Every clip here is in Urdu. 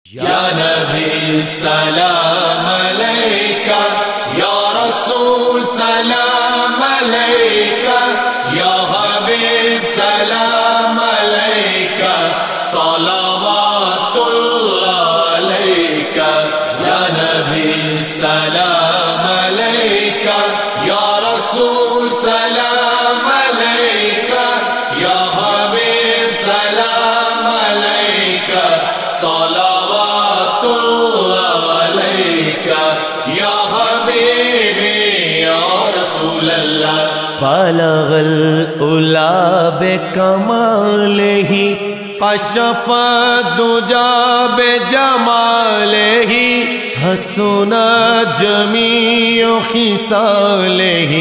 یا نبی سلام علیکہ، یا رسول سلام علیکہ، یا حبیب سلام علیکہ، صلوات اللہ علیکہ۔ یا نبی سلام علیکہ، یا رسول سلام علیکہ، یا حبیب سلام علیکہ، صلوات اللہ علیکہ، یا حبیبی یا رسول اللہ۔ بلغ العلا بکمالہ، کشف الدجی بجمالہ، حسن جمیع خصالہ،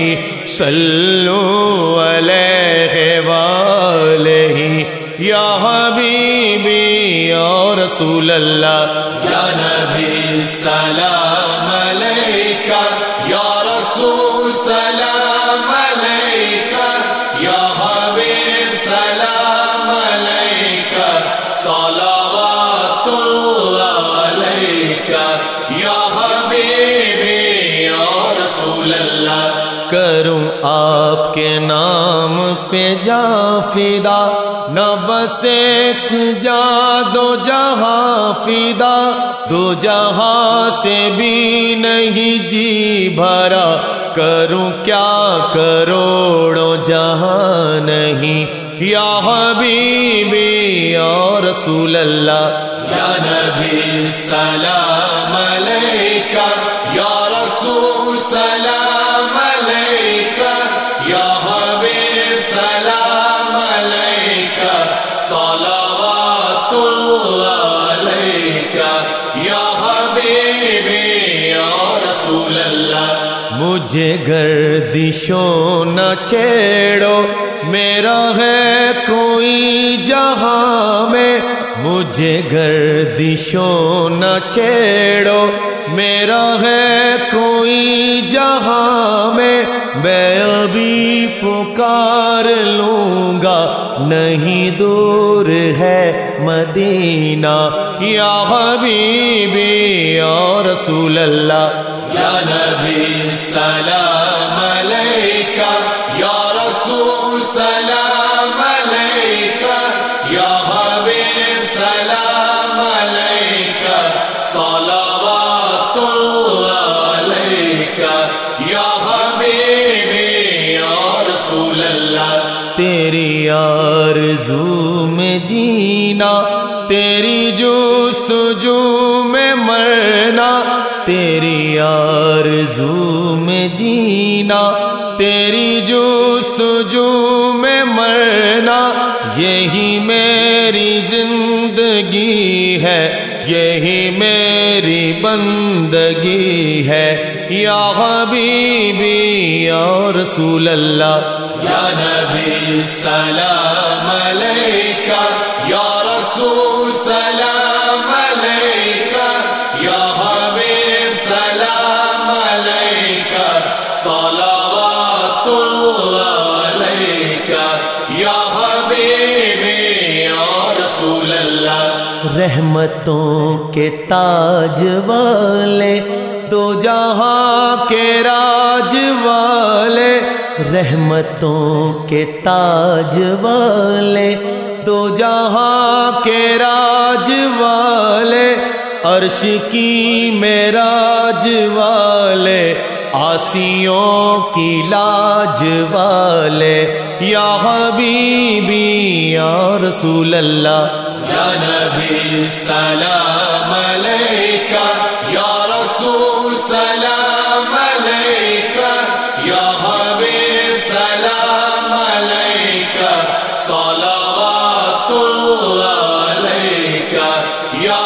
صلوا علیہ وآلہ، یا حبیبی یا رسول اللہ۔ یا نبی سلام علیکہ، یا رسول سلام علیکہ، یا حبیب سلام علیکہ، صلوات اللہ علیکہ، یا حبیبی یا رسول اللہ۔ کروں آپ کے نام پہ جا فدا، نہ بس ایک جا دو جہاں فدا، دو جہاں سے بھی نہیں جی بھرا، کروں کیا کروڑوں جہاں نہیں، یا حبیبی یا رسول اللہ۔ یا نبی سلام علیکہ، یا رسول سلام علیکہ، یا حبیب سلام علیکہ، صلوات اللہ علیکہ، یا حبیبی یا رسول اللہ۔ مجھے گردشوں نہ چھیڑو، میرا ہے کوئی جہاں میں، مجھے گردشوں نہ چھیڑو، میرا ہے کوئی جہاں میں ابھی پکار لوں گا، نہیں دور ہے مدینہ، یا حبیبی یا رسول اللہ۔ یا نبی سلام علیکہ، یا رسول سلام علیکہ، یا حبیب سلام علیکہ، صلوات اللہ علیکہ، یا حبیبی یا رسول اللہ۔ تیری آرزو میں جینا، تیری جستجو میں مرنا، تیری آرزو میں جینا، تیری جستجو میں مرنا، یہی میری زندگی ہے، یہی میری بندگی ہے، یا حبیبی یا رسول اللہ۔ یا نبی سلام علیکہ، یا رسول سلام علیکہ، یا حبیب سلام علیکہ، صلوات اللہ علیکہ، یا حبیبی یا رسول اللہ۔ رحمتوں کے تاج والے، دو جہاں کے راج والے، رحمتوں کے تاج والے، دو جہاں کے راج والے، عرش کی معراج والے، عاصیوں کی لاج والے، یا حبیبی یا رسول اللہ۔ یا نبی سلام علیکہ، یا رسول سلام علیکہ، یا حبیب سلام علیکہ، صلوات اللہ علیکہ، یا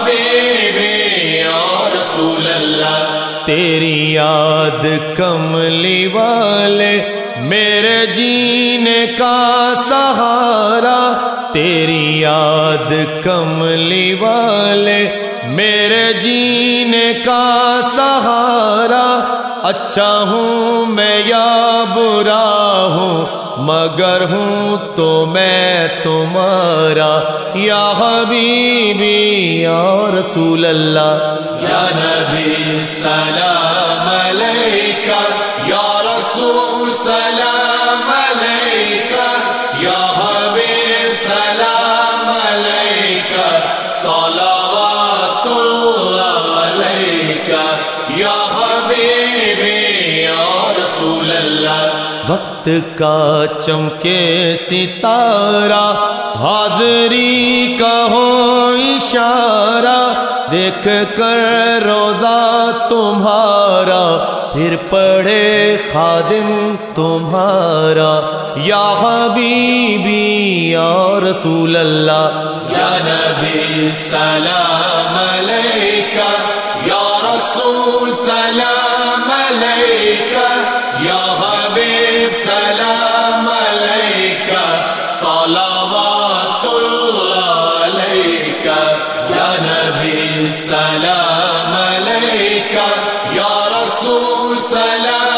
حبیبی یا رسول اللہ۔ تیری یاد کملی والے، میرے جینے کا سہارا، تیری یاد کملی والے، میرے جینے کا سہارا، اچھا ہوں میں یا برا ہوں، مگر ہوں تو میں تمہارا، یا حبیبی یا رسول اللہ یا نبی سلام علیکہ یا رسول سلام علیکہ یا حبیب سلام علیکہ صلوات اللہ علیکہ یا حبیبی یا رسول اللہ وقت کا چمکے ستارہ حاضری کا ہو اشارہ دیکھ کر روزہ تمہارا پھر پڑھے خادم تمہارا یا حبیبی یا رسول اللہ یا نبی سلام علیکہ یا رسول سلام علیکہ یا حبیب سلام علیکہ صلوات اللہ علیکہ یا نبی سلام علیکہ یا رسول سلام